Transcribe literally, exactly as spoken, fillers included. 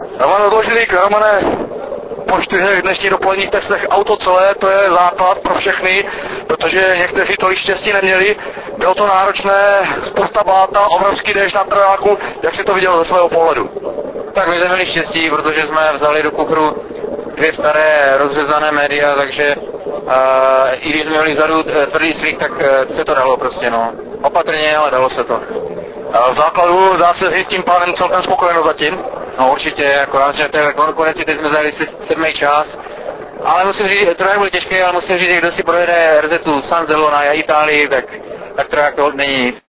Roman Odložilík, Romane, po čtyřech dnešních dopoledních testech auto celé, to je základ pro všechny, protože někteří tolik štěstí neměli. Bylo to náročné, spousta bláta, obrovský déšť na trváku, jak si to viděl ze svého pohledu? Tak my jsme měli štěstí, protože jsme vzali do kufru dvě staré rozřezané média, takže uh, i když jsme měli vzadu tvrdý svík, tak uh, se to dalo prostě, no. Opatrně, ale dalo se to. V základu dá se říct tím pádem celkem spokojeno zatím? No určitě, akorát, že ten konec teď jsme zajeli sedmý čas. Ale musím říct, trojak byl těžký, ale musím říct, že kdo si projede R Z San Zelona a Itálii, tak, tak trojak to není nic.